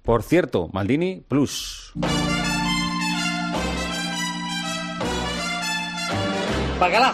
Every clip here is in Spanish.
Por cierto, Maldini Plus. ¡Bacala!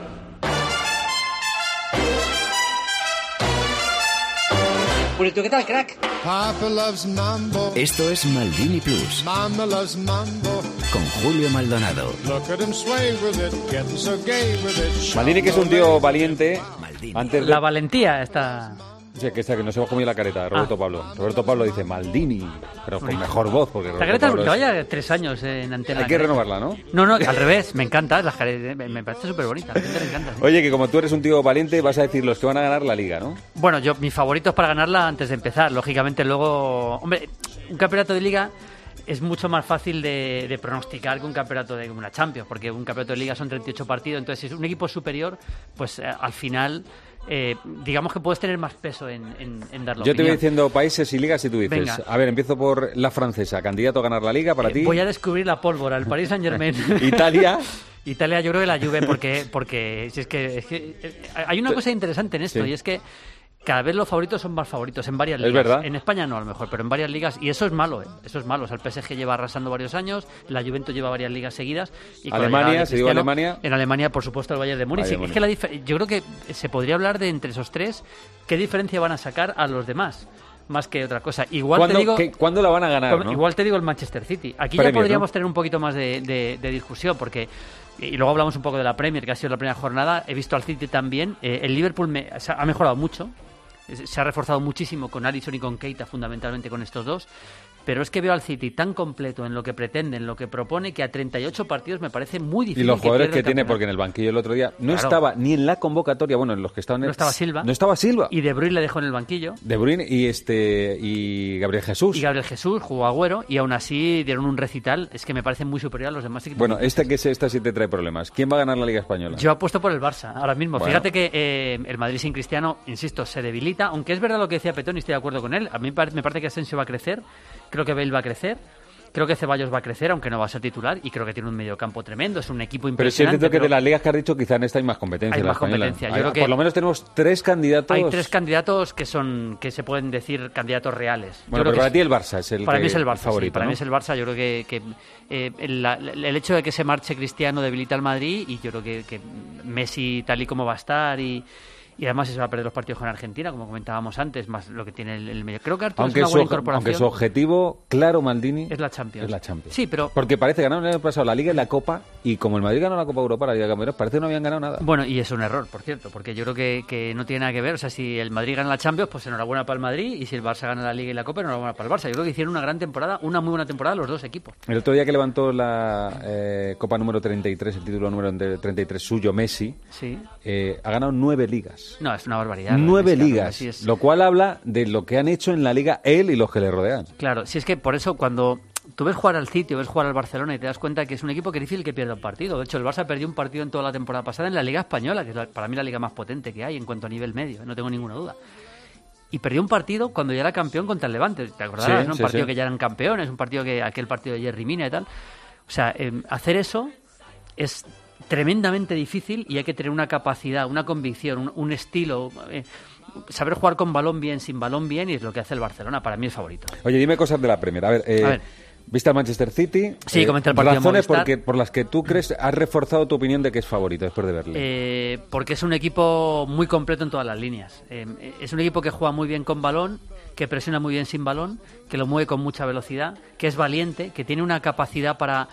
Purito, ¿qué tal, crack? Papa loves mambo. Esto es Maldini Plus. Mama loves mambo. Con Julio Maldonado. Look at him sway with it, getting so gay with it. Maldini, que es un tío valiente. Maldini. Antes de... La valentía está... Sí, que nos hemos comido la careta, Roberto Pablo. Roberto Pablo dice Maldini, pero con mejor voz. Porque La careta que vaya 3 años en antena. Hay que renovarla, ¿no? No, al revés, me encanta, me parece súper bonita, a la gente le encanta. ¿Sí? Oye, que como tú eres un tío valiente, vas a decir los que van a ganar la Liga, ¿no? Bueno, mis favoritos para ganarla antes de empezar, lógicamente luego... Hombre, un campeonato de Liga es mucho más fácil de pronosticar que un campeonato de una Champions, porque un campeonato de Liga son 38 partidos, entonces si es un equipo superior, pues al final... digamos que puedes tener más peso en dar la Yo opinión. te voy diciendo países y ligas y tú dices, Venga. a ver, empiezo por la francesa, candidato a ganar la Liga para ti. Voy a descubrir la pólvora, el Paris Saint-Germain. Italia. Italia, yo creo que la Juve, porque si es que hay una cosa interesante en esto, Sí. y es que cada vez los favoritos son más favoritos en varias ligas. Es verdad. En España no, a lo mejor, pero en varias ligas. Y eso es malo, ¿eh? Eso es malo. O sea, el PSG lleva arrasando varios años, la Juventus lleva varias ligas seguidas. Y con la llegada Alemania, de si digo Cristiano, Alemania. En Alemania, por supuesto, el Bayern de Múnich. Bayern Es que yo creo que se podría hablar de entre esos tres qué diferencia van a sacar a los demás. Más que otra cosa. Igual te digo, ¿Cuándo la van a ganar, no? igual te digo el Manchester City. Aquí Premier, ya podríamos ¿no? tener un poquito más de discusión, porque... Y luego hablamos un poco de la Premier, que ha sido la primera jornada. He visto al City también. El Liverpool ha mejorado mucho. Se ha reforzado muchísimo con Alisson y con Keita, fundamentalmente con estos dos. Pero es que veo al City tan completo en lo que pretende, en lo que propone, que a 38 partidos me parece muy difícil. Y los jugadores que pierda el tiene, campeonato. porque en el banquillo el otro día no Claro. estaba ni en la convocatoria, bueno, en los que estaban... No estaba Silva. No estaba Silva. Y De Bruyne le dejó en el banquillo. De Bruyne y Gabriel Jesús. Y Gabriel Jesús jugó Agüero, y aún así dieron un recital. Es que me parece muy superior a los demás equipos. Bueno, esta sí te trae problemas. ¿Quién va a ganar la Liga Española? Yo apuesto por el Barça, ahora mismo. Bueno. Fíjate que el Madrid sin Cristiano, insisto, se debilita, aunque es verdad lo que decía Petón y estoy de acuerdo con él. A mí me parece que Asensio va a crecer, creo que Bale va a crecer, creo que Ceballos va a crecer, aunque no va a ser titular, y creo que tiene un mediocampo tremendo, es un equipo Pero sí es impresionante. cierto que pero de las ligas que has dicho, quizá en esta hay más competencia. hay en la más española. competencia. Yo creo que por lo menos tenemos 3 candidatos. hay 3 candidatos que se pueden decir candidatos reales. Yo Bueno, creo pero que para ti el Barça es el para que- mí es el Barça, favorito, sí, para ¿no? mí es el Barça. Yo creo que el hecho de que se marche Cristiano debilita al Madrid, y yo creo que Messi, tal y como va a estar, y además se va a perder los partidos con Argentina, como comentábamos antes, más lo que tiene el medio. Creo que Arturo es una buena incorporación. Aunque su objetivo, claro, Maldini, es la Champions. es la Champions. Sí, pero... Porque parece que ganaron el año pasado la Liga y la Copa, y como el Madrid ganó la Copa Europa, la Liga de Campeones, parece que no habían ganado nada. Bueno, y es un error, por cierto, porque yo creo que no tiene nada que ver. O sea, si el Madrid gana la Champions, pues enhorabuena para el Madrid, y si el Barça gana la Liga y la Copa, enhorabuena para el Barça. Yo creo que hicieron una gran temporada, una muy buena temporada los dos equipos. El otro día que levantó la Copa número 33, el título número 33 suyo, Messi, Sí. ha ganado 9 ligas. No, es una barbaridad. 9 Messi, ligas, Messi es- lo cual habla de lo que han hecho en la Liga él y los que le rodean. Claro, si es que por eso cuando tú ves jugar al City o ves jugar al Barcelona y te das cuenta que es un equipo que es difícil que pierda un partido. De hecho, el Barça perdió un partido en toda la temporada pasada en la Liga Española, que es para mí la liga más potente que hay en cuanto a nivel medio, no tengo ninguna duda. Y perdió un partido cuando ya era campeón contra el Levante, ¿te acordarás? Sí, ¿no? Un sí, partido sí. que ya eran campeones, un partido que aquel partido de Jerry Mina y tal. O sea, hacer eso es tremendamente difícil, y hay que tener una capacidad, una convicción, un estilo, saber jugar con balón bien, sin balón bien, y es lo que hace el Barcelona. Para mí es favorito. Oye, dime cosas de la Premier. A ver. ¿Viste al Manchester City? Sí, comenté el partido de razones Movistar. por las que tú crees, has reforzado tu opinión de que es favorito después de verle. Porque es un equipo muy completo en todas las líneas. Es un equipo que juega muy bien con balón, que presiona muy bien sin balón, que lo mueve con mucha velocidad, que es valiente, que tiene una capacidad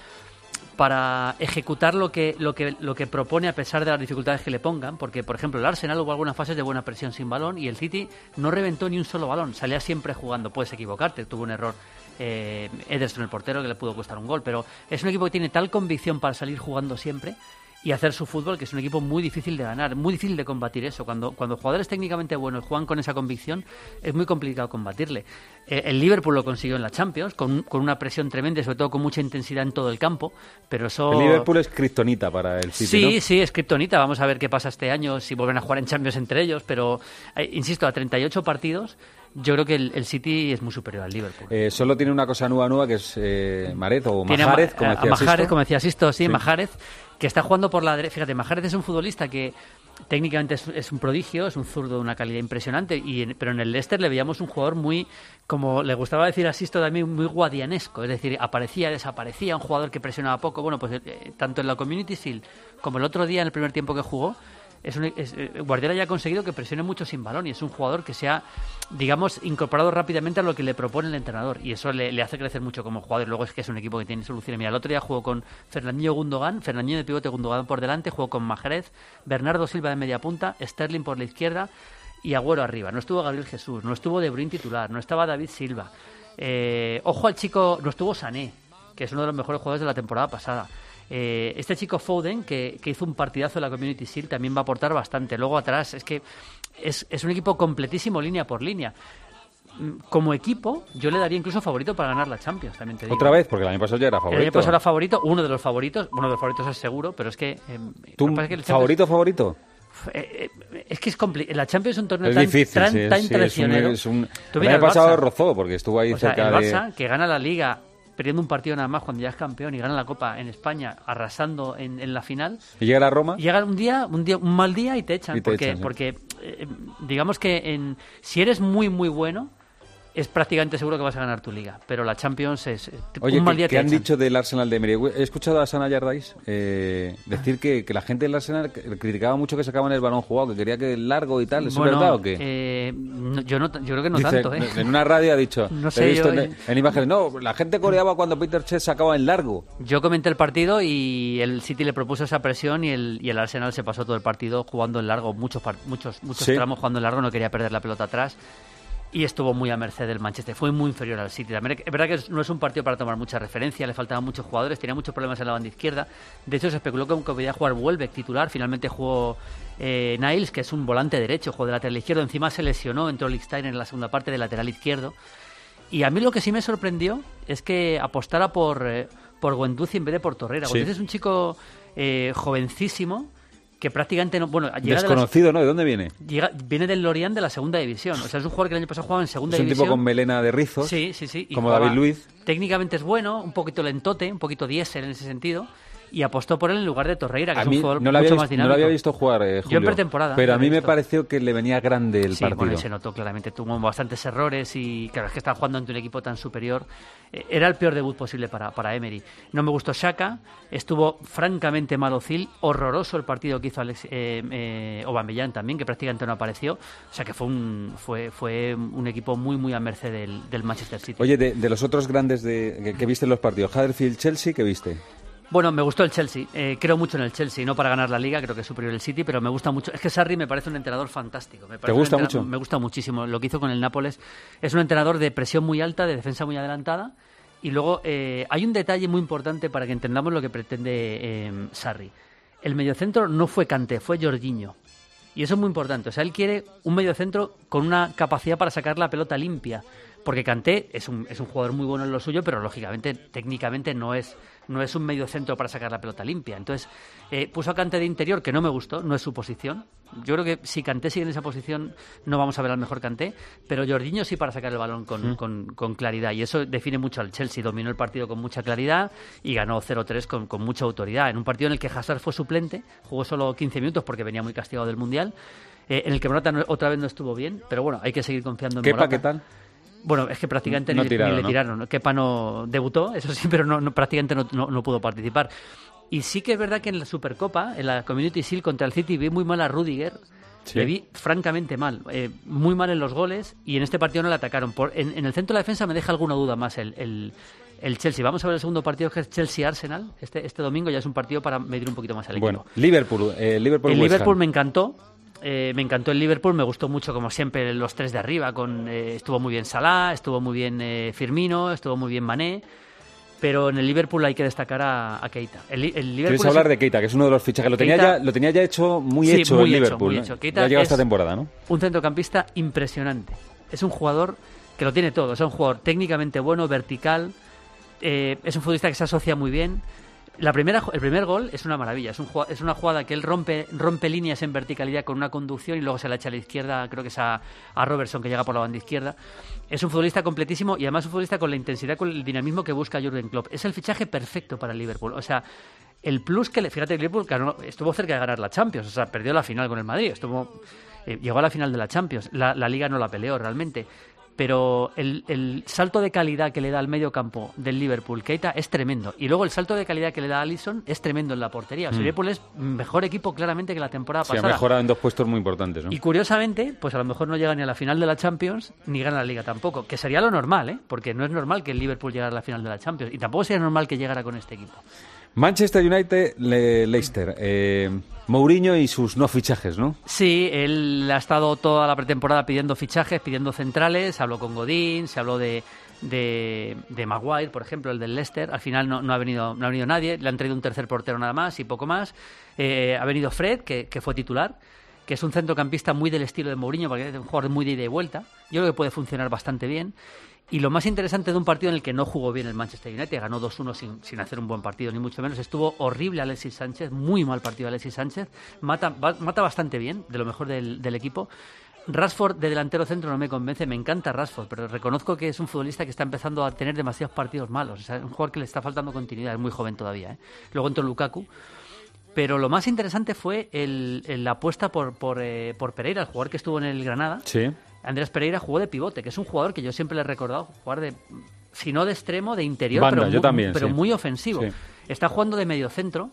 para ejecutar lo que propone a pesar de las dificultades que le pongan, porque por ejemplo el Arsenal hubo algunas fases de buena presión sin balón y el City no reventó ni un solo balón, salía siempre jugando. Puedes equivocarte, tuvo un error Ederson, el portero, que le pudo costar un gol, pero es un equipo que tiene tal convicción para salir jugando siempre y hacer su fútbol, que es un equipo muy difícil de ganar, muy difícil de combatir eso. Cuando jugadores técnicamente buenos juegan con esa convicción, es muy complicado combatirle. El Liverpool lo consiguió en la Champions, con una presión tremenda, sobre todo con mucha intensidad en todo el campo, pero eso... El Liverpool es kriptonita para el City, Sí, ¿no? sí, es kriptonita. Vamos a ver qué pasa este año, si vuelven a jugar en Champions entre ellos, pero, insisto, a 38 partidos... Yo creo que el City es muy superior al Liverpool. Solo tiene una cosa nueva que es Mahrez o Tiene Mahrez, a como decía Mahrez, Sisto. como decía Sisto, sí, Sí. Mahrez, que está jugando por la derecha. Fíjate, Mahrez es un futbolista que técnicamente es un prodigio, es un zurdo de una calidad impresionante, pero en el Leicester le veíamos un jugador muy, como le gustaba decir a Sisto también, muy guadianesco, es decir, aparecía, desaparecía, un jugador que presionaba poco. Bueno, pues tanto en la Community Shield como el otro día en el primer tiempo que jugó, Guardiola ya ha conseguido que presione mucho sin balón y es un jugador que se ha, digamos, incorporado rápidamente a lo que le propone el entrenador y eso le hace crecer mucho como jugador. Y luego es que es un equipo que tiene soluciones. Mira, el otro día jugó con Fernandinho de pivote, Gundogan por delante, jugó con Mahrez, Bernardo Silva de media punta, Sterling por la izquierda y Agüero arriba. No estuvo Gabriel Jesús, no estuvo De Bruyne titular, no estaba David Silva. Ojo al chico, no estuvo Sané, que es uno de los mejores jugadores de la temporada pasada. Este chico Foden, que hizo un partidazo en la Community Shield, también va a aportar bastante. Luego atrás, es que es un equipo completísimo línea por línea. Como equipo, yo le daría incluso favorito para ganar la Champions, también te digo. Otra vez, porque el año pasado ya era favorito. El año pasado era favorito, uno de los favoritos es seguro, pero es que... ¿Tú, favorito? Es que es complicado. La Champions es un torneo es tan, difícil, tan traicionero. El año pasado rozó, porque estuvo ahí cerca el Barça, que gana la Liga perdiendo un partido nada más cuando ya es campeón y gana la Copa en España, arrasando en la final. ¿Y llega a Roma? Llega un mal día y te echan. Porque digamos que si eres muy, muy bueno, es prácticamente seguro que vas a ganar tu liga. Pero la Champions es un mal día. ¿Qué han dicho del Arsenal de Emery? He escuchado a Sana Allardyce decir que la gente del Arsenal criticaba mucho que sacaban el balón jugado, que quería que el largo y tal. ¿Es verdad o qué? Yo creo que no dice, tanto. En una radio ha dicho, no sé, he visto en imágenes, la gente coreaba cuando Peter Cech sacaba el largo. Yo comenté el partido y el City le propuso esa presión y el Arsenal se pasó todo el partido jugando en largo, muchos tramos jugando en largo, no quería perder la pelota atrás. Y estuvo muy a merced del Manchester. Fue muy inferior al City. Es verdad que no es un partido para tomar mucha referencia. Le faltaban muchos jugadores. Tenía muchos problemas en la banda izquierda. De hecho, se especuló que podía jugar Welbeck titular. Finalmente jugó Niles, que es un volante derecho. Jugó de lateral izquierdo. Encima se lesionó. Entró Lichtsteiner en la segunda parte de lateral izquierdo. Y a mí lo que sí me sorprendió es que apostara por Guendouzi en vez de por Torreira. Guendouzi es un chico jovencísimo que prácticamente no... Bueno, llega desconocido, ¿no? ¿De dónde viene? Viene del Lorient de la segunda división. O sea, es un jugador que el año pasado jugaba en segunda división. Es un tipo con melena de rizos. Sí. Como David Luiz. Técnicamente es bueno, un poquito lentote, un poquito diésel en ese sentido. Y apostó por él en lugar de Torreira, que es un jugador mucho más dinámico. No lo había visto jugar, Julio. Yo en pretemporada. Pero a mí me pareció que le venía grande el partido. Bueno, se notó claramente. Tuvo bastantes errores y claro, es que estaba jugando ante un equipo tan superior. Era el peor debut posible para Emery. No me gustó Xhaka. Estuvo francamente mal Ozil. Horroroso el partido que hizo Aubameyang también, que prácticamente no apareció. O sea que fue un equipo muy, muy a merced del Manchester City. Oye, de los otros grandes que viste en los partidos, Huddersfield-Chelsea, ¿qué viste? Bueno, me gustó el Chelsea. Creo mucho en el Chelsea, no para ganar la Liga, creo que es superior el City, pero me gusta mucho. Es que Sarri me parece un entrenador fantástico. ¿Te gusta mucho? Me gusta muchísimo. Lo que hizo con el Nápoles es un entrenador de presión muy alta, de defensa muy adelantada. Y luego hay un detalle muy importante para que entendamos lo que pretende Sarri. El mediocentro no fue Kanté, fue Jorginho. Y eso es muy importante. O sea, él quiere un mediocentro con una capacidad para sacar la pelota limpia. Porque Kanté es un jugador muy bueno en lo suyo, pero lógicamente, técnicamente no es un mediocentro para sacar la pelota limpia. Entonces, puso a Kanté de interior, que no me gustó, no es su posición. Yo creo que si Kanté sigue en esa posición, no vamos a ver al mejor Kanté, pero Jorginho sí para sacar el balón con claridad. Y eso define mucho al Chelsea. Dominó el partido con mucha claridad y ganó 0-3 con mucha autoridad. En un partido en el que Hazard fue suplente, jugó solo 15 minutos porque venía muy castigado del Mundial, en el que Morata otra vez no estuvo bien, pero bueno, hay que seguir confiando en Morata. ¿Qué tal? Bueno, es que prácticamente ni le tiraron. Kepa no debutó, eso sí, pero prácticamente no pudo participar. Y sí que es verdad que en la Supercopa, en la Community Shield contra el City, vi muy mal a Rudiger. Sí. Le vi francamente mal, muy mal en los goles, y en este partido no le atacaron. En el centro de la defensa me deja alguna duda más el Chelsea. Vamos a ver el segundo partido, que es Chelsea-Arsenal. Este domingo ya es un partido para medir un poquito más al equipo. Bueno, Liverpool me encantó. Me encantó el Liverpool, me gustó mucho, como siempre, los tres de arriba. Estuvo muy bien Salah, estuvo muy bien Firmino, estuvo muy bien Mané. Pero en el Liverpool hay que destacar a Keita. ¿Quieres hablar de Keita, que es uno de los fichajes? Lo tenía ya hecho, muy hecho el Liverpool. Keita ya llega esta temporada, ¿no? Un centrocampista impresionante. Es un jugador que lo tiene todo. Es un jugador técnicamente bueno, vertical. Es un futbolista que se asocia muy bien. El primer gol es una maravilla, es una jugada que él rompe líneas en verticalidad con una conducción y luego se la echa a la izquierda, creo que es a Robertson, que llega por la banda izquierda. Es un futbolista completísimo y además un futbolista con la intensidad, con el dinamismo que busca Jürgen Klopp. Es el fichaje perfecto para el Liverpool. O sea, El plus que fíjate, el Liverpool estuvo cerca de ganar la Champions, o sea, perdió la final con el Madrid, llegó a la final de la Champions, la Liga no la peleó realmente, pero el salto de calidad que le da al medio campo del Liverpool Keita es tremendo, y luego el salto de calidad que le da a Alisson es tremendo en la portería. O sea, el Liverpool es mejor equipo claramente que la temporada pasada. Ha mejorado en 2 puestos muy importantes, ¿no? Y curiosamente, pues a lo mejor no llega ni a la final de la Champions, ni gana la Liga tampoco, que sería lo normal, porque no es normal que el Liverpool llegara a la final de la Champions, y tampoco sería normal que llegara con este equipo. Manchester United, Leicester. Mourinho y sus no fichajes, ¿no? Sí, él ha estado toda la pretemporada pidiendo fichajes, pidiendo centrales. Habló con Godín, se habló de Maguire, por ejemplo, el del Leicester. Al final no ha venido nadie. Le han traído un tercer portero nada más y poco más. Ha venido Fred, que fue titular, que es un centrocampista muy del estilo de Mourinho, porque es un jugador muy de ida y vuelta. Yo creo que puede funcionar bastante bien. Y lo más interesante de un partido en el que no jugó bien el Manchester United, ganó 2-1 sin hacer un buen partido, ni mucho menos. Estuvo horrible Alexis Sánchez, muy mal partido Alexis Sánchez. Mata bastante bien, de lo mejor del equipo. Rashford de delantero centro no me convence, me encanta Rashford, pero reconozco que es un futbolista que está empezando a tener demasiados partidos malos. O sea, es un jugador que le está faltando continuidad, es muy joven todavía. Luego entró Lukaku. Pero lo más interesante fue la apuesta por Pereira, el jugador que estuvo en el Granada. Sí. Andrés Pereira jugó de pivote, que es un jugador que yo siempre le he recordado, jugar si no de extremo, de interior, Banda, pero sí. Muy ofensivo. Sí. Está jugando de medio centro.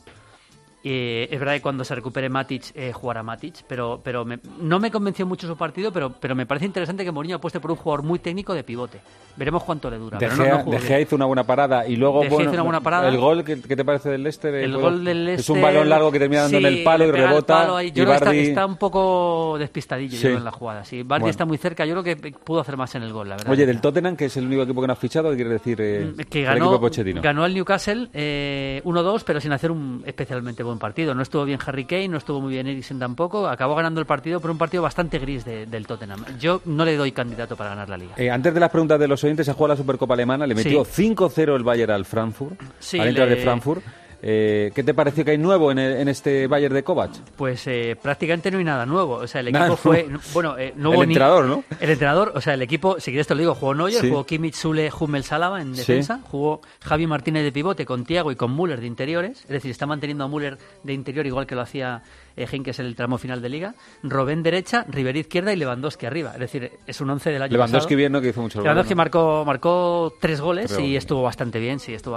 Es verdad que cuando se recupere Matic, jugará Matic, pero no me convenció mucho su partido, pero me parece interesante que Mourinho apueste por un jugador muy técnico de pivote. Veremos cuánto le dura. De Gea hizo una buena parada y luego hizo una buena parada. El gol, ¿qué te parece del Leicester? El gol del Leicester es un balón largo que termina dando en el palo y rebota. Yo creo que está un poco despistadillo sí. en la jugada. Sí, Vardy está muy cerca, yo creo que pudo hacer más en el gol, la verdad. Oye, del Tottenham, que es el único equipo que no has fichado, ¿qué quiere decir que el equipo de Pochettino? Ganó al Newcastle 1-2, pero sin hacer un especialmente buen partido. No estuvo bien Harry Kane, no estuvo muy bien Eriksen tampoco. Acabó ganando el partido, pero un partido bastante gris del Tottenham. Yo no le doy candidato para ganar la Liga. Antes de las preguntas de los oyentes, se jugó la Supercopa Alemana, le metió 5-0 el Bayern al Frankfurt, al Eintracht de Frankfurt. ¿Qué te pareció que hay nuevo en este Bayern de Kovac? Pues prácticamente no hay nada nuevo. O sea, el equipo fue... Bueno, no hubo el entrenador, ¿no? El entrenador, o sea, el equipo, si quieres te lo digo, jugó Neuer, jugó Kimmich, Süle, Hummels, Alaba en defensa, jugó Javi Martínez de pivote con Thiago y con Müller de interiores, es decir, está manteniendo a Müller de interior igual que lo hacía Heynckes en el tramo final de Liga, Robben derecha, Ribéry izquierda y Lewandowski arriba. Es decir, es un 11 del año Lewandowski pasado. bien, ¿no? Que hizo muchos goles. Lewandowski marcó 3 goles y estuvo bastante bien,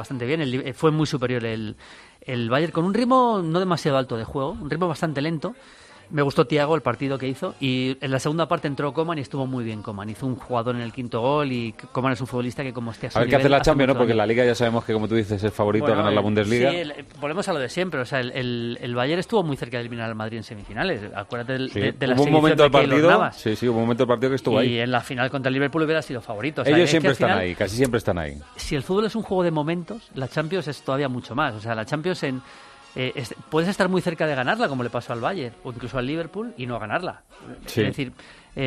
fue muy superior el Bayern, con un ritmo no demasiado alto de juego, un ritmo bastante lento. Me gustó Thiago el partido que hizo, y en la segunda parte entró Coman y estuvo muy bien Coman. Hizo un jugador en el quinto gol, y Coman es un futbolista que, como esté a su nivel... A ver qué hace la Champions, ¿no? Porque en la Liga ya sabemos que, como tú dices, es favorito a ganar la Bundesliga. Sí, volvemos a lo de siempre. O sea, el Bayern estuvo muy cerca de eliminar al Madrid en semifinales. Acuérdate de la hubo un momento del partido, hubo un momento del partido que estuvo ahí. Y en la final contra el Liverpool hubiera sido favorito. O sea, ellos siempre están ahí, casi siempre están ahí. Si el fútbol es un juego de momentos, la Champions es todavía mucho más. O sea, la Champions puedes estar muy cerca de ganarla, como le pasó al Bayern o incluso al Liverpool, y no ganarla. Sí. Es decir,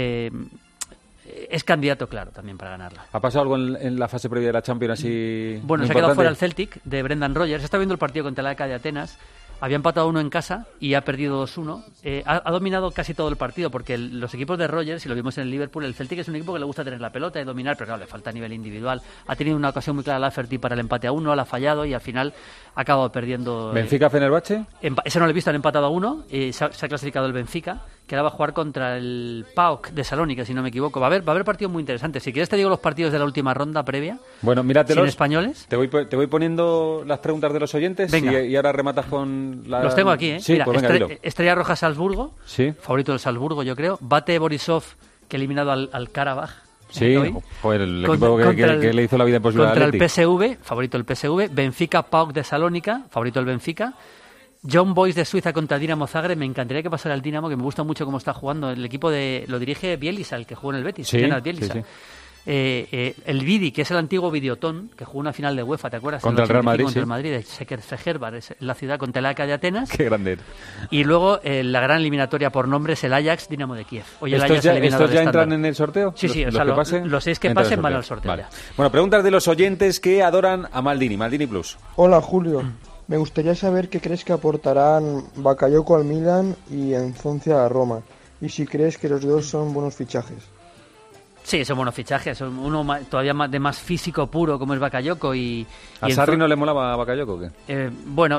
es candidato claro también para ganarla. ¿Ha pasado algo en la fase previa de la Champions así? Bueno, se ha quedado fuera el Celtic de Brendan Rodgers. Está viendo el partido contra el AEK de Atenas. Había empatado 1 en casa y ha perdido 2-1. Ha dominado casi todo el partido, porque los equipos de Rodgers, si lo vimos en el Liverpool, el Celtic es un equipo que le gusta tener la pelota y dominar, pero claro, le falta a nivel individual. Ha tenido una ocasión muy clara Lafferty para el empate a 1, la ha fallado y al final ha acabado perdiendo. ¿Benfica-Fenerbahce? Ese no lo he visto, han empatado a 1. Se ha clasificado el Benfica, que ahora va a jugar contra el PAOK de Salónica, si no me equivoco. Va a haber partidos muy interesantes. Si quieres te digo los partidos de la última ronda previa. Bueno, míratelos. Sin españoles. Te voy poniendo las preguntas de los oyentes y ahora rematas con la... Los tengo aquí, ¿eh? Sí, mira, pues venga, Estrella Roja Salzburgo, sí. Favorito del Salzburgo, yo creo. Bate Borisov, que ha eliminado al Karabaj. Sí, joder, el equipo que le hizo la vida imposible contra al Athletic. el PSV, favorito del PSV. Benfica PAOK de Salónica, favorito del Benfica. John Boyce de Suiza contra Dinamo Zagreb. Me encantaría que pasara el Dinamo, que me gusta mucho cómo está jugando. El equipo lo dirige Bielsa, el que jugó en el Betis. Sí, Bielsa. Sí. El Vidi, que es el antiguo Videoton, que jugó una final de UEFA, ¿te acuerdas? Contra el Real Madrid, contra el Madrid, de Sekerfehervar, es la ciudad, contra el AEK de Atenas. Qué grande. Y luego la gran eliminatoria por nombres, el Ajax Dinamo de Kiev. Hoy el ¿Estos ya entran en el sorteo? Sí, los 6 que pasen van al sorteo. Vale. Bueno, preguntas de los oyentes que adoran a Maldini Plus. Hola, Julio. Me gustaría saber qué crees que aportarán Bakayoko al Milan y Nzonzi a la Roma, y si crees que los dos son buenos fichajes. Sí, son buenos fichajes. Uno todavía de más físico puro, como es Bakayoko. ¿A Sarri no le molaba a Bakayoko o qué?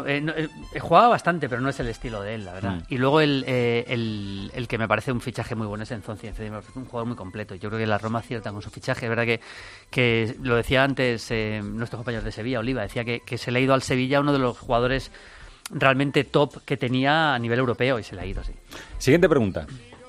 Jugaba bastante, pero no es el estilo de él, la verdad. Y luego el que me parece un fichaje muy bueno es Nzonzi. Es un jugador muy completo. Yo creo que la Roma acierta con su fichaje. Es verdad que lo decía antes nuestro compañero de Sevilla, Oliva, decía que se le ha ido al Sevilla uno de los jugadores realmente top que tenía a nivel europeo y se le ha ido, sí. Siguiente pregunta.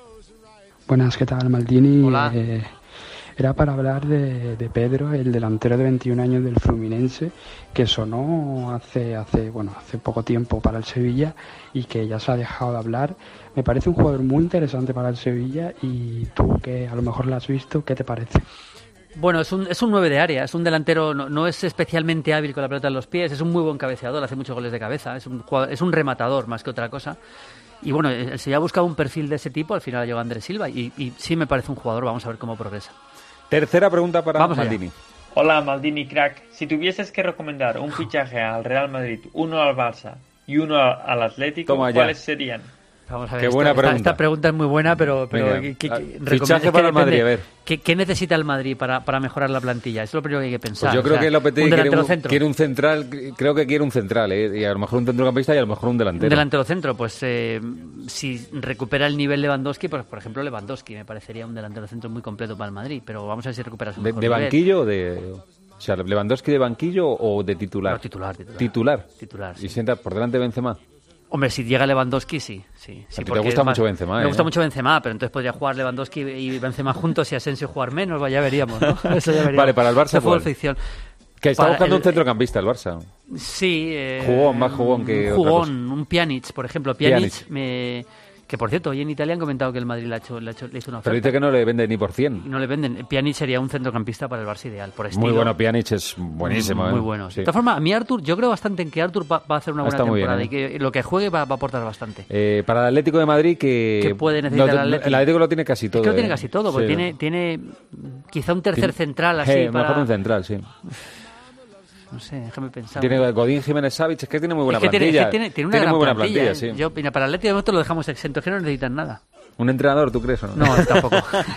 Buenas, ¿qué tal, Maldini? Hola. Era para hablar de Pedro, el delantero de 21 años del Fluminense, que sonó hace poco tiempo para el Sevilla y que ya se ha dejado de hablar. Me parece un jugador muy interesante para el Sevilla y tú, que a lo mejor lo has visto, ¿qué te parece? Bueno, es un 9 de área, es un delantero, no es especialmente hábil con la pelota en los pies, es un muy buen cabeceador, hace muchos goles de cabeza, es un rematador más que otra cosa. Y bueno, el Sevilla ha buscado un perfil de ese tipo, al final llegó Andrés Silva y sí me parece un jugador, vamos a ver cómo progresa. Tercera pregunta para Maldini. Hola, Maldini, crack. Si tuvieses que recomendar un fichaje al Real Madrid, uno al Barça y uno al Atlético, ¿cuáles serían? Vamos a ver, qué buena pregunta. Esta pregunta es muy buena, pero fichaje para el Madrid, a ver. ¿Qué necesita el Madrid para mejorar la plantilla? Eso es lo primero que hay que pensar. Pues yo creo que Lopetegui quiere un central, creo que quiere un central, y a lo mejor un centrocampista y a lo mejor un delantero. Un delantero centro, pues si recupera el nivel Lewandowski, pues por ejemplo Lewandowski me parecería un delantero centro muy completo para el Madrid, pero vamos a ver si recupera su mejor nivel. ¿De banquillo o de...? O sea, ¿Lewandowski de banquillo o de titular? No, ¿Titular? Sí. ¿Y sienta por delante de Benzema? Hombre, si llega Lewandowski, sí. A ti te gusta mucho Benzema, Me gusta mucho Benzema, pero entonces podría jugar Lewandowski y Benzema juntos y Asensio jugar menos, ya veríamos, ¿no? Eso ya veríamos. Vale, para el Barça, fútbol ficción. Que está buscando un centrocampista el Barça. Sí. Más jugón que un otra cosa. Un Pjanic, por ejemplo. Pjanic. Que por cierto, hoy en Italia han comentado que el Madrid le hizo una oferta. Pero dice que no le venden ni por 100. No le venden. Pjanic sería un centrocampista para el Barça ideal, por estilo. Muy bueno, Pjanic es buenísimo. Muy bueno. Sí. De todas formas, a mí Artur, yo creo bastante en que Artur va a hacer una buena temporada bien, y que lo que juegue va a aportar bastante. Para el Atlético de Madrid, ¿qué puede necesitar el Atlético? El Atlético lo tiene casi todo. Es que lo tiene casi todo, porque tiene quizá un tercer central así para... Mejor un central, sí. No sé, déjame pensar. Tiene Godín, Jiménez, Savic, es que tiene muy buena plantilla. Tiene una gran muy buena plantilla, sí. Yo, para el Atlético de momento lo dejamos exento, es que no necesitan nada. ¿Un entrenador, tú crees o no? No, tampoco.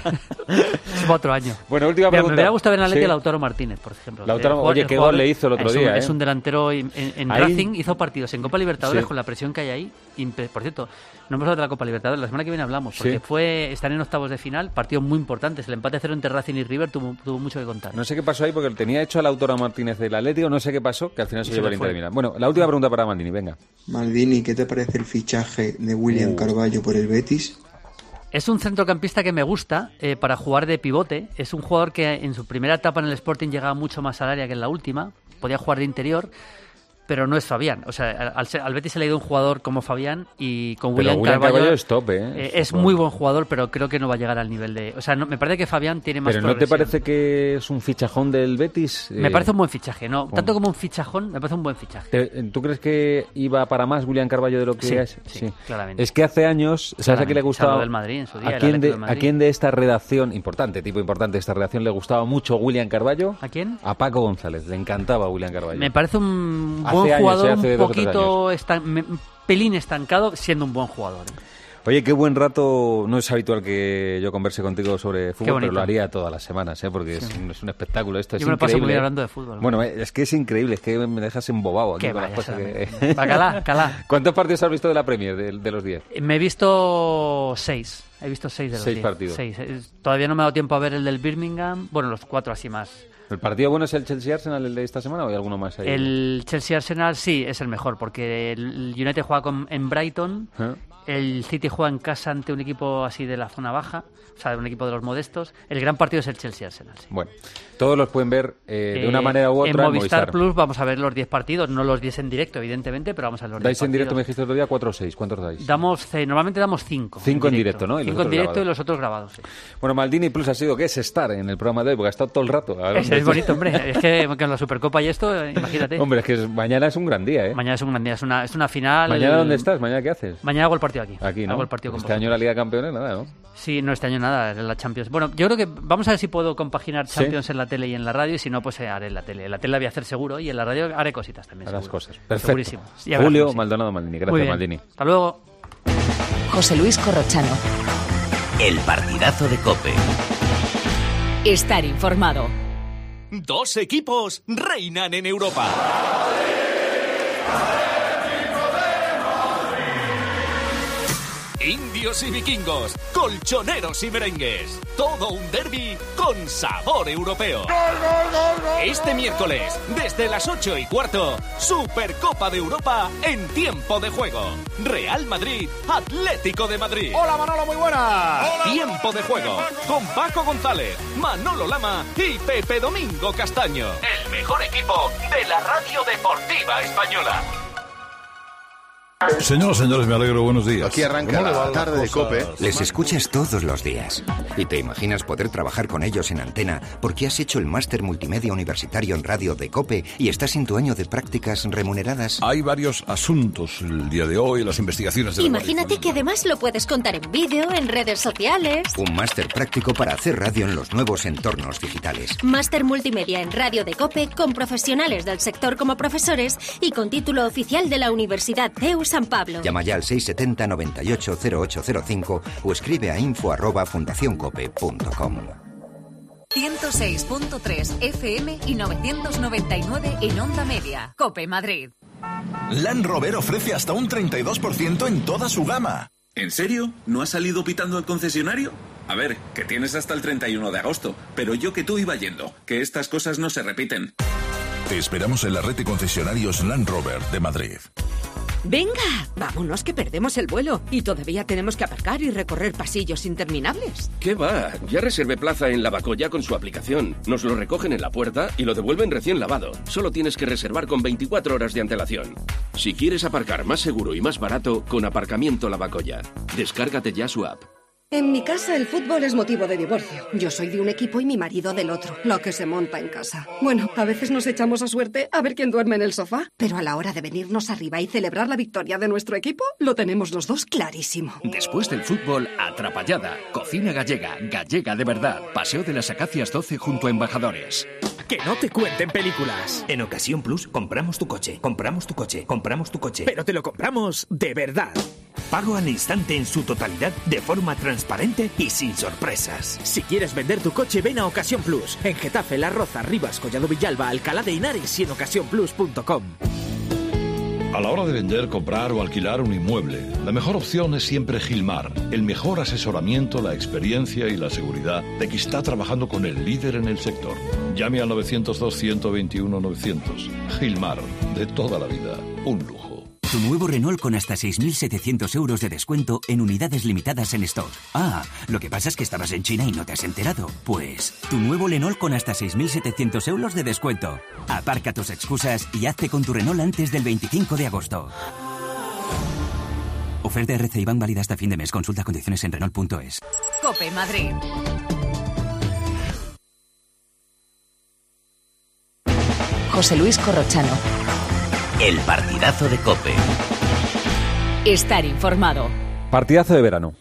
Es otro año. Bueno, última pregunta. Me hubiera gustado ver en Atleti a Lautaro Martínez, por ejemplo. Oye, qué gol le hizo el otro día. Es un delantero en Racing, hizo partidos en Copa Libertadores con la presión que hay ahí. Por cierto, no hemos hablado de la Copa Libertadores, la semana que viene hablamos, porque están en octavos de final, partidos muy importantes. El empate a 0 entre Racing y River tuvo mucho que contar. No sé qué pasó ahí, porque tenía hecho a Lautaro Martínez del Atlético, no sé qué pasó, que al final se llevó el Inter de Milán. Bueno, la última pregunta para Maldini, venga. Maldini, ¿qué te parece el fichaje de William Carvalho por el Betis? Es un centrocampista que me gusta para jugar de pivote. Es un jugador que en su primera etapa en el Sporting llegaba mucho más al área que en la última. Podía jugar de interior, pero no es Fabián. O sea, al Betis se le ha ido un jugador como Fabián y con William Carvalho es top, es muy buen jugador, pero creo que no va a llegar al nivel de... O sea, me parece que Fabián tiene más progresión. ¿Pero no te parece que es un fichajón del Betis? Me parece un buen fichaje, ¿no? Tanto como un fichajón, me parece un buen fichaje. ¿Tú crees que iba para más William Carvalho de lo que es? Sí, claramente. Es que hace años, ¿sabes a quién le gustaba? Del Madrid en su día, ¿A quién de esta redacción, tipo importante de esta redacción, le gustaba mucho William Carvalho? ¿A quién? A Paco González, le encantaba William Carvalho. Me parece un buen jugador, un poquito pelín estancado, siendo un buen jugador. Oye, qué buen rato. No es habitual que yo converse contigo sobre fútbol, pero lo haría todas las semanas, porque es un espectáculo esto. Yo me lo paso muy bien hablando de fútbol. Bueno, es que es increíble, es que me dejas embobado aquí con las cosas que... Calá. ¿Cuántos partidos has visto de la Premier, de los 10? Me he visto 6. He visto 6 de los 10. 6 partidos. 6. Todavía no me ha dado tiempo a ver el del Birmingham. Bueno, los 4 así más. ¿El partido bueno es el Chelsea-Arsenal, el de esta semana, o hay alguno más ahí? El Chelsea-Arsenal sí es el mejor, porque el United juega en Brighton, el City juega en casa ante un equipo así de la zona baja, o sea, de un equipo de los modestos. El gran partido es el Chelsea-Arsenal. Sí. Bueno, todos los pueden ver de una manera u otra en Movistar Plus. Vamos a ver los 10 partidos, no los 10 en directo, evidentemente, pero vamos a ver los 10 ¿Dais partidos. en directo, me dijiste el otro día, 4 o 6? ¿Cuántos dais? Normalmente damos 5. 5 en directo, ¿no? 5 en directo y los otros grabados, sí. Bueno, Maldini Plus ha sido, ¿qué es estar en el programa de hoy? Porque ha estado todo el rato. Es bonito, hombre. Es que con la Supercopa y esto, imagínate. Hombre, es que mañana es un gran día, ¿eh? Mañana es un gran día, es una final. ¿Mañana dónde estás? ¿Mañana qué haces? Mañana hago el partido aquí. Aquí, ¿no? Hago el partido con este año la Liga de Campeones, nada, ¿no? Sí, no, este año nada, en la Champions. Bueno, yo creo que vamos a ver si puedo compaginar Champions en la tele y en la radio, y si no, pues haré en la tele. En la tele la voy a hacer seguro y en la radio haré cositas también. Harás cosas. Perfecto. Segurísimo. Julio Maldonado Maldini. Gracias, Maldini. Hasta luego. José Luis Corrochano. El partidazo de COPE. Estar informado. 2 equipos reinan en Europa. Indios y vikingos, colchoneros y merengues. Todo un derbi con sabor europeo. ¡Gol, gol, gol, gol! Este miércoles, desde las 8:15, Supercopa de Europa en tiempo de juego. Real Madrid, Atlético de Madrid. Hola Manolo, muy buenas. Tiempo de juego con Paco González, Manolo Lama y Pepe Domingo Castaño. El mejor equipo de la radio deportiva española. Señoras, señores, me alegro, buenos días. Aquí arranca la tarde de COPE. Les escuchas todos los días y te imaginas poder trabajar con ellos en antena porque has hecho el máster multimedia universitario en radio de COPE y estás en tu año de prácticas remuneradas. Hay varios asuntos el día de hoy, las investigaciones de Imagínate que además lo puedes contar en vídeo, en redes sociales. Un máster práctico para hacer radio en los nuevos entornos digitales. Máster multimedia en radio de COPE con profesionales del sector como profesores y con título oficial de la Universidad CEU San Pablo. Llama ya al 670 98 0805 o escribe a info@fundacioncope.com. 106.3 FM y 999 en Onda Media. COPE Madrid. Land Rover ofrece hasta un 32% en toda su gama. ¿En serio? ¿No has salido pitando al concesionario? A ver, que tienes hasta el 31 de agosto, pero yo que tú iba yendo, que estas cosas no se repiten. Te esperamos en la red de concesionarios Land Rover de Madrid. ¡Venga! Vámonos que perdemos el vuelo y todavía tenemos que aparcar y recorrer pasillos interminables. ¿Qué va? Ya reservé plaza en Lavacoya con su aplicación. Nos lo recogen en la puerta y lo devuelven recién lavado. Solo tienes que reservar con 24 horas de antelación. Si quieres aparcar más seguro y más barato, con Aparcamiento Lavacoya. Descárgate ya su app. En mi casa el fútbol es motivo de divorcio. Yo soy de un equipo y mi marido del otro. Lo que se monta en casa. Bueno, a veces nos echamos a suerte a ver quién duerme en el sofá. Pero a la hora de venirnos arriba y celebrar la victoria de nuestro equipo, lo tenemos los dos clarísimo. Después del fútbol, Atrapallada. Cocina gallega, gallega de verdad. Paseo de las Acacias 12 junto a Embajadores. Que no te cuenten películas. En Ocasión Plus compramos tu coche, compramos tu coche, compramos tu coche. Pero te lo compramos de verdad. Pago al instante en su totalidad de forma transparente y sin sorpresas. Si quieres vender tu coche, ven a Ocasión Plus. En Getafe, La Roza, Rivas, Collado Villalba, Alcalá de Henares y en ocasiónplus.com. A la hora de vender, comprar o alquilar un inmueble, la mejor opción es siempre Gilmar. El mejor asesoramiento, la experiencia y la seguridad de que está trabajando con el líder en el sector. Llame al 902-121-900. Gilmar, de toda la vida, un lujo. Tu nuevo Renault con hasta 6.700 euros de descuento en unidades limitadas en stock. Ah, lo que pasa es que estabas en China y no te has enterado. Pues, tu nuevo Renault con hasta 6.700 euros de descuento. Aparca tus excusas y hazte con tu Renault antes del 25 de agosto. Oferta RC IBAN válida hasta fin de mes. Consulta condiciones en Renault.es. COPE Madrid. José Luis Corrochano. El partidazo de COPE. Estar informado. Partidazo de verano.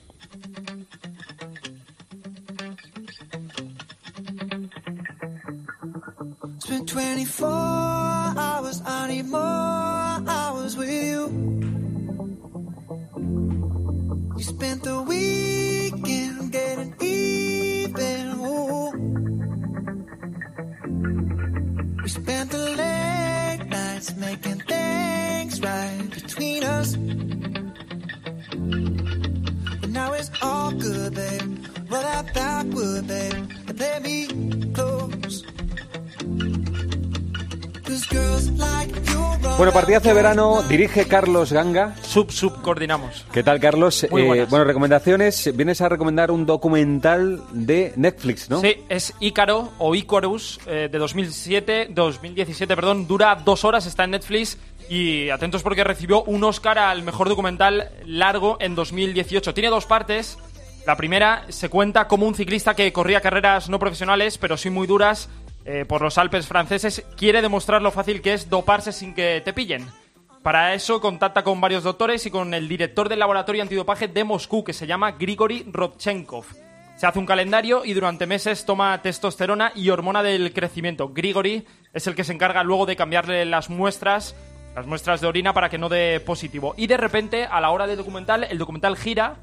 Spent 24 hours, I need more hours with you. You spent the weekend getting even. Ooh. We spent the late nights making things right between us. But now it's all good, babe. Roll that backward, babe, and play me close. Bueno, partidazo de verano, dirige Carlos Ganga. Coordinamos. ¿Qué tal, Carlos? Bueno, recomendaciones. Vienes a recomendar un documental de Netflix, ¿no? Sí, es Ícaro o Icarus de 2017, dura 2 horas, está en Netflix y atentos porque recibió un Oscar al mejor documental largo en 2018. Tiene 2 partes. La primera se cuenta como un ciclista que corría carreras no profesionales, pero sí muy duras, por los Alpes franceses, quiere demostrar lo fácil que es doparse sin que te pillen. Para eso contacta con varios doctores y con el director del laboratorio antidopaje de Moscú, que se llama Grigori Rodchenkov. Se hace un calendario y durante meses toma testosterona y hormona del crecimiento. Grigori es el que se encarga luego de cambiarle las muestras de orina para que no dé positivo. Y de repente, a la hora del documental, el documental gira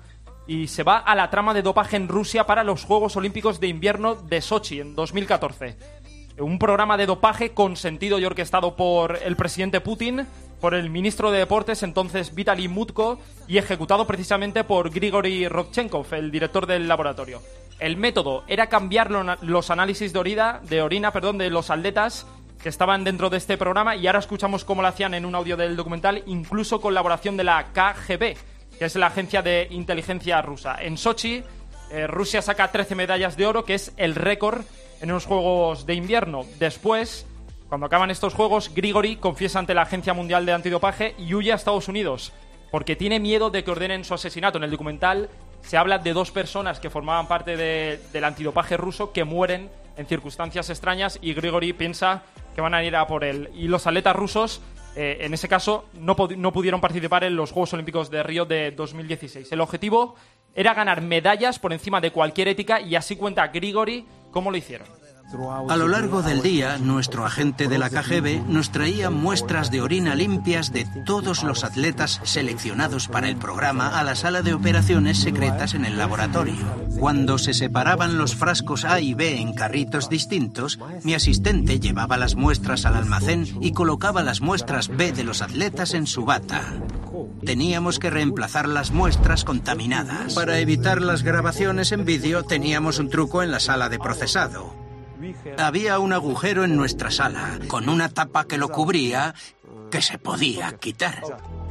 y se va a la trama de dopaje en Rusia para los Juegos Olímpicos de Invierno de Sochi en 2014. Un programa de dopaje consentido y orquestado por el presidente Putin, por el ministro de Deportes, entonces Vitaly Mutko, y ejecutado precisamente por Grigori Rodchenkov, el director del laboratorio. El método era cambiar los análisis de orina de los atletas que estaban dentro de este programa, y ahora escuchamos cómo lo hacían en un audio del documental, incluso colaboración de la KGB, que es la agencia de inteligencia rusa. En Sochi, Rusia saca 13 medallas de oro, que es el récord en unos Juegos de Invierno. Después, cuando acaban estos Juegos, Grigori confiesa ante la Agencia Mundial de Antidopaje y huye a Estados Unidos, porque tiene miedo de que ordenen su asesinato. En el documental se habla de 2 personas que formaban parte del antidopaje ruso que mueren en circunstancias extrañas, y Grigori piensa que van a ir a por él. Y los atletas rusos, en ese caso, no pudieron participar en los Juegos Olímpicos de Río de 2016. El objetivo era ganar medallas por encima de cualquier ética, y así cuenta Grigori cómo lo hicieron. A lo largo del día, nuestro agente de la KGB nos traía muestras de orina limpias de todos los atletas seleccionados para el programa a la sala de operaciones secretas en el laboratorio. Cuando se separaban los frascos A y B en carritos distintos, mi asistente llevaba las muestras al almacén y colocaba las muestras B de los atletas en su bata. Teníamos que reemplazar las muestras contaminadas. Para evitar las grabaciones en vídeo, teníamos un truco en la sala de procesado. Había un agujero en nuestra sala, con una tapa que lo cubría, que se podía quitar.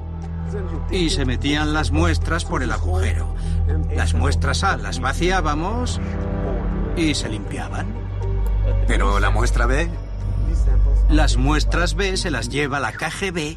Y se metían las muestras por el agujero. Las muestras A las vaciábamos y se limpiaban. ¿Pero la muestra B? Las muestras B se las lleva la KGB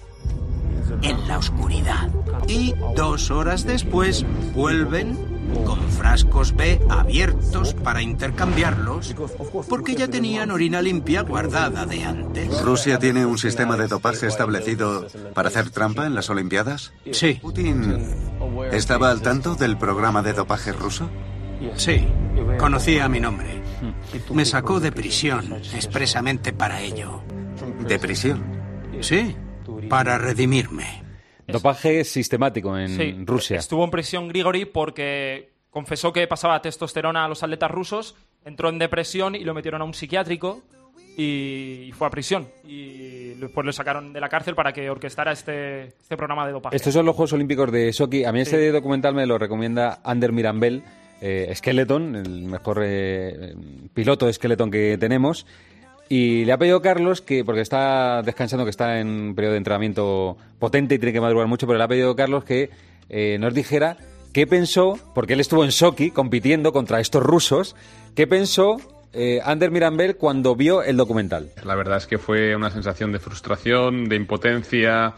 en la oscuridad. Y 2 horas después vuelven con frascos B abiertos para intercambiarlos, porque ya tenían orina limpia guardada de antes. ¿Rusia tiene un sistema de dopaje establecido para hacer trampa en las Olimpiadas? Sí. ¿Putin estaba al tanto del programa de dopaje ruso? Sí, conocía mi nombre. Me sacó de prisión expresamente para ello. ¿De prisión? Sí, para redimirme. Dopaje sistemático en Rusia. Estuvo en prisión Grigori porque confesó que pasaba testosterona a los atletas rusos, entró en depresión y lo metieron a un psiquiátrico y fue a prisión. Y después lo sacaron de la cárcel para que orquestara este programa de dopaje. Estos son los Juegos Olímpicos de Sochi. A mí este documental me lo recomienda Ander Mirambel, Skeleton, el mejor piloto de Skeleton que tenemos. Y le ha pedido Carlos que, porque está descansando, que está en un periodo de entrenamiento potente y tiene que madrugar mucho, pero le ha pedido Carlos que nos dijera qué pensó, porque él estuvo en Sochi compitiendo contra estos rusos, qué pensó Ander Mirambel cuando vio el documental. La verdad es que fue una sensación de frustración, de impotencia,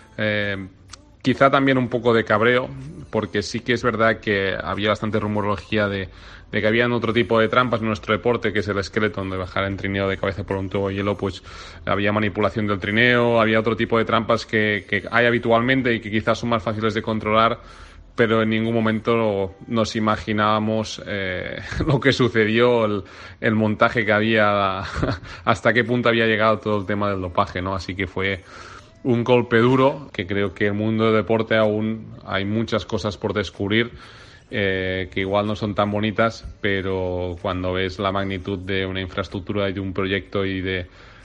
quizá también un poco de cabreo, porque sí que es verdad que había bastante rumorología de que habían otro tipo de trampas en nuestro deporte, que es el skeleton, de bajar en trineo de cabeza por un tubo de hielo. Pues había manipulación del trineo, había otro tipo de trampas que hay habitualmente y que quizás son más fáciles de controlar, pero en ningún momento nos imaginábamos lo que sucedió, el montaje que había, hasta qué punto había llegado todo el tema del dopaje, ¿no? Así que fue un golpe duro, que creo que en el mundo del deporte aún hay muchas cosas por descubrir, que igual no son tan bonitas, pero cuando ves la magnitud de una infraestructura y de un proyecto y de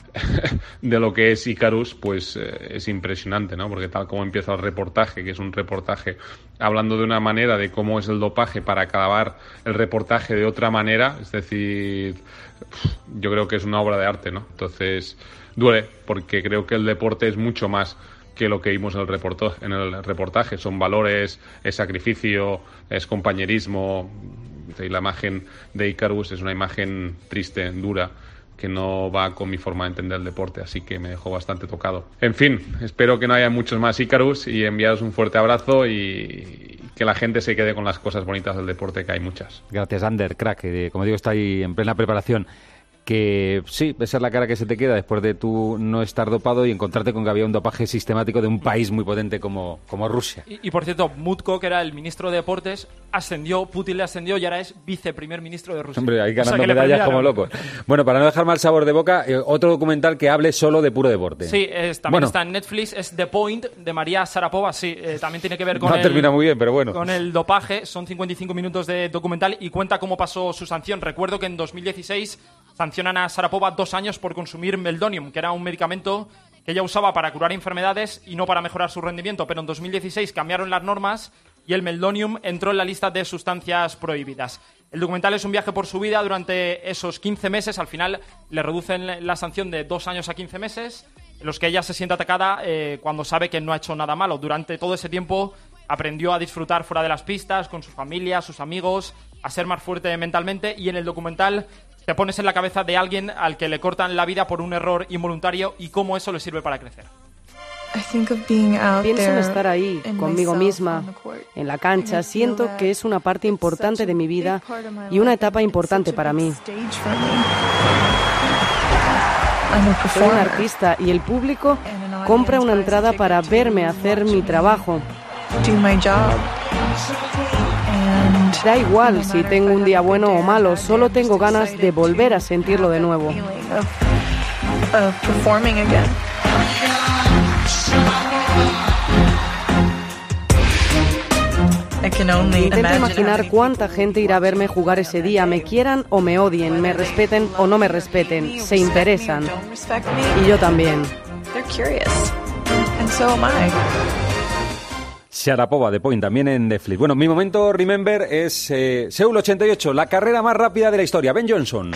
lo que es Icarus, pues es impresionante, ¿no? Porque tal como empieza el reportaje, que es un reportaje hablando de una manera de cómo es el dopaje para acabar el reportaje de otra manera, es decir, yo creo que es una obra de arte, ¿no? Entonces duele, porque creo que el deporte es mucho más que lo que vimos en el reportaje. Son valores, es sacrificio, es compañerismo, y la imagen de Icarus es una imagen triste, dura, que no va con mi forma de entender el deporte, así que me dejó bastante tocado. En fin, espero que no haya muchos más Icarus y enviaros un fuerte abrazo y que la gente se quede con las cosas bonitas del deporte, que hay muchas. Gracias, Ander, crack, como digo, está ahí en plena preparación. que sí, esa es la cara que se te queda después de tú no estar dopado y encontrarte con que había un dopaje sistemático de un país muy potente como Rusia. Y por cierto, Mutko, que era el ministro de Deportes, ascendió, Putin le ascendió y ahora es viceprimer ministro de Rusia. Hombre, ahí ganando medallas como locos. Bueno, para no dejar mal sabor de boca, otro documental que hable solo de puro deporte. Sí, también está en Netflix, es The Point, de María Sharapova, sí, también tiene que ver con termina muy bien, pero bueno. Con el dopaje, son 55 minutos de documental y cuenta cómo pasó su sanción. Recuerdo que en 2016 sancionan a Sharapova 2 años por consumir meldonium, que era un medicamento que ella usaba para curar enfermedades y no para mejorar su rendimiento, pero en 2016 cambiaron las normas y el meldonium entró en la lista de sustancias prohibidas. El documental es un viaje por su vida durante esos 15 meses, al final le reducen la sanción de 2 años a 15 meses, en los que ella se siente atacada cuando sabe que no ha hecho nada malo. Durante todo ese tiempo aprendió a disfrutar fuera de las pistas, con su familia, sus amigos, a ser más fuerte mentalmente, y en el documental te pones en la cabeza de alguien al que le cortan la vida por un error involuntario y cómo eso le sirve para crecer. Pienso en estar ahí, conmigo misma, en la cancha. Siento que es una parte importante de mi vida y una etapa importante para mí. Soy un artista y el público compra una entrada para verme hacer mi trabajo. Da igual si tengo un día bueno o malo, solo tengo ganas de volver a sentirlo de nuevo. Intento imaginar cuánta gente irá a verme jugar ese día, me quieran o me odien, me respeten o no me respeten, se interesan. Y yo también. Sharapova, The Point, también en Netflix. Bueno, mi momento Remember es Seúl 88, la carrera más rápida de la historia. Ben Johnson.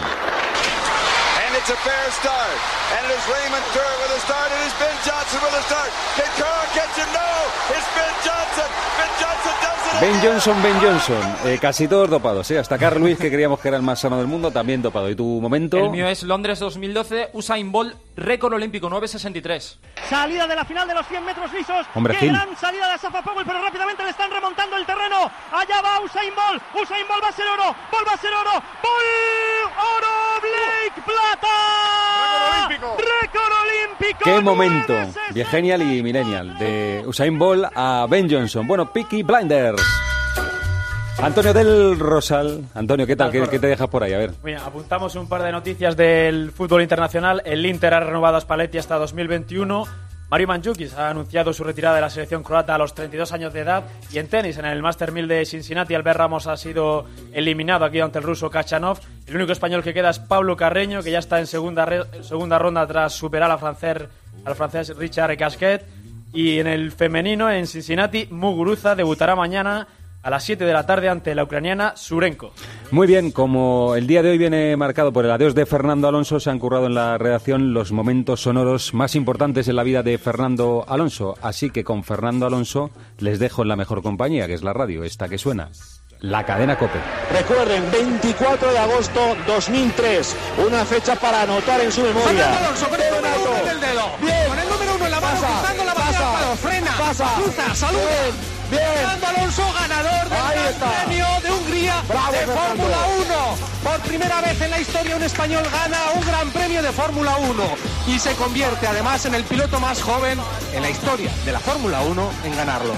And it's a fair start. And it is Raymond Kerr with a start. It is Ben Johnson with a start. Can Kerr catch him? No. It's Ben Johnson. Ben Johnson does it. Ben Johnson. Casi todos dopados, ¿eh? Hasta Carl Lewis, que creíamos que era el más sano del mundo, también dopado. ¿Y tu momento? El mío es Londres 2012, Usain Bolt, récord olímpico, 9.63. Salida de la final de los 100 metros lisos. Hombre, ¡Qué gran salida de Asafa Powell! Pero rápidamente le están remontando el terreno. Allá va Usain Bolt. Usain Bolt va a ser oro. Bolt va a ser oro. Bolt, oro, Blake, plata. Récord olímpico. ¡Qué momento! Genial y millennial. De Usain Bolt a Ben Johnson. Bueno, Peaky Blinders. Antonio del Rosal. Antonio, ¿qué tal? ¿Qué te dejas por ahí? A ver. Mira, apuntamos un par de noticias del fútbol internacional. El Inter ha renovado a Spalletti hasta 2021. Mario Mandžukić ha anunciado su retirada de la selección croata a los 32 años de edad. Y en tenis, en el Master 1000 de Cincinnati, Albert Ramos ha sido eliminado aquí ante el ruso Khachanov. El único español que queda es Pablo Carreño, que ya está en segunda ronda tras superar al francés Richard Gasquet. Y en el femenino, en Cincinnati, Muguruza debutará mañana a las 7 de la tarde ante la ucraniana Surenko. Muy bien, como el día de hoy viene marcado por el adiós de Fernando Alonso, se han currado en la redacción los momentos sonoros más importantes en la vida de Fernando Alonso. Así que con Fernando Alonso les dejo en la mejor compañía, que es la radio, esta que suena, la cadena COPE. Recuerden, 24 de agosto 2003, una fecha para anotar en su memoria. Fernando Alonso con el número 1 en el dedo. Bien. Con el número 1 en la mano, cruzando la barrera, frena, cruza, saluda. Bien. Fernando Alonso, ganador del Gran Premio de Hungría de Fórmula 1. Por primera vez en la historia un español gana un Gran Premio de Fórmula 1 y se convierte además en el piloto más joven en la historia de la Fórmula 1 en ganarlo.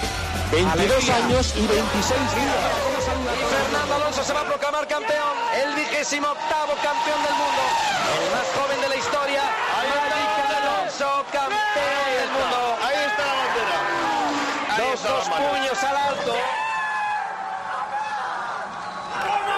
22 años y 26 días. Y Fernando Alonso se va a proclamar campeón, el 28º campeón del mundo, el más joven de la historia. Fernando Alonso, campeón del mundo. Ahí está la bandera. Dos puños al alto. ¡Vamos,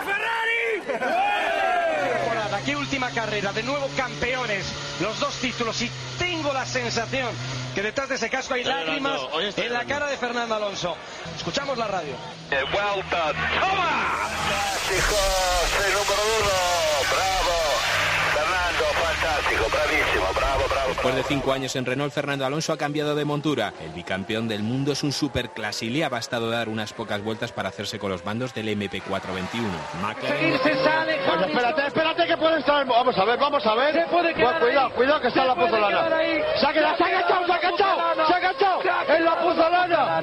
Ferrari! Qué última carrera, de nuevo campeones, los 2 títulos, y tengo la sensación que detrás de ese casco hay lágrimas en la cara de Fernando Alonso. Escuchamos la radio. Well done. ¡Toma! Fantástico, soy número 1. Bravo. Fernando, fantástico, bravísimo, bravo. Después de 5 años en Renault, Fernando Alonso ha cambiado de montura. El bicampeón del mundo es un superclase y le ha bastado dar unas pocas vueltas para hacerse con los mandos del MP421. McLaren. Se sale, espérate que puede estar. Vamos a ver. Se puede quedar cuidado que está en la pozolana. Se ha agachado en la pozolana. Bueno,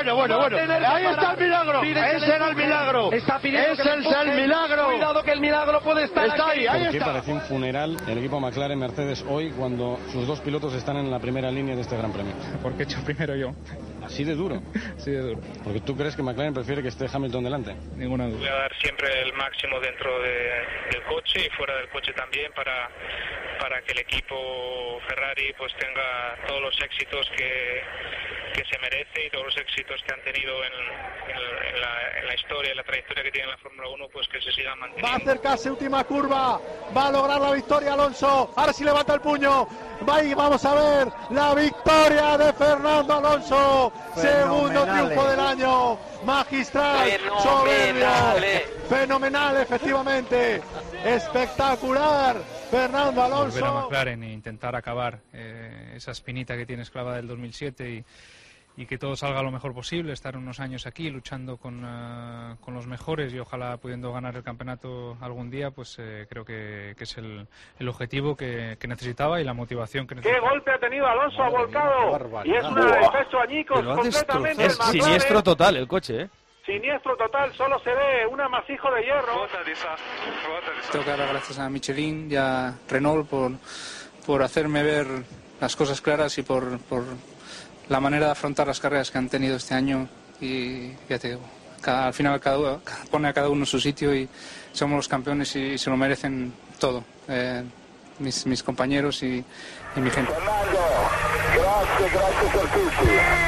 Ahí está el milagro. Ese era el milagro. Ese es el milagro. Cuidado que el milagro puede estar ahí. ¿Por qué parecía un funeral el equipo McLaren Mercedes hoy cuando sus dos pilotos están en la primera línea de este Gran Premio? Porque he hecho primero yo. ¿Así de duro? Sí, de duro. Porque tú crees que McLaren prefiere que esté Hamilton delante. Ninguna duda. Voy a dar siempre el máximo dentro del coche y fuera del coche también para que el equipo Ferrari pues tenga todos los éxitos que se merece y todos los éxitos que han tenido en la historia, en la trayectoria que tiene la Fórmula 1, pues que se sigan manteniendo. Va a acercarse, última curva, va a lograr la victoria Alonso, ahora sí levanta el puño, vamos a ver la victoria de Fernando Alonso, segundo triunfo del año, magistral, soberbio, fenomenal efectivamente, espectacular, Fernando Alonso. Volver a McLaren e intentar acabar esa espinita que tienes clavada del 2007 y que todo salga lo mejor posible, estar unos años aquí luchando con los mejores y ojalá pudiendo ganar el campeonato algún día, pues creo que es el objetivo que necesitaba y la motivación que necesitaba. ¡Qué golpe ha tenido Alonso! Ha volcado y es una de efectos añicos completamente. Es siniestro total el coche, ¿eh? Siniestro total, solo se ve un amasijo de hierro. Tengo que dar gracias a Michelin y a Renault por hacerme ver las cosas claras y por la manera de afrontar las carreras que han tenido este año y ya te digo, al final pone a cada uno en su sitio y somos los campeones y se lo merecen todo, mis compañeros y mi gente. Gracias por tutti.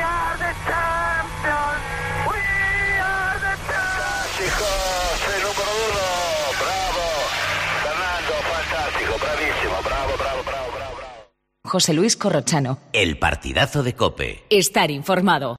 Sei número 1, bravo, Fernando, fantástico, bravísimo, bravo. José Luis Corrochano. El partidazo de COPE. Estar informado.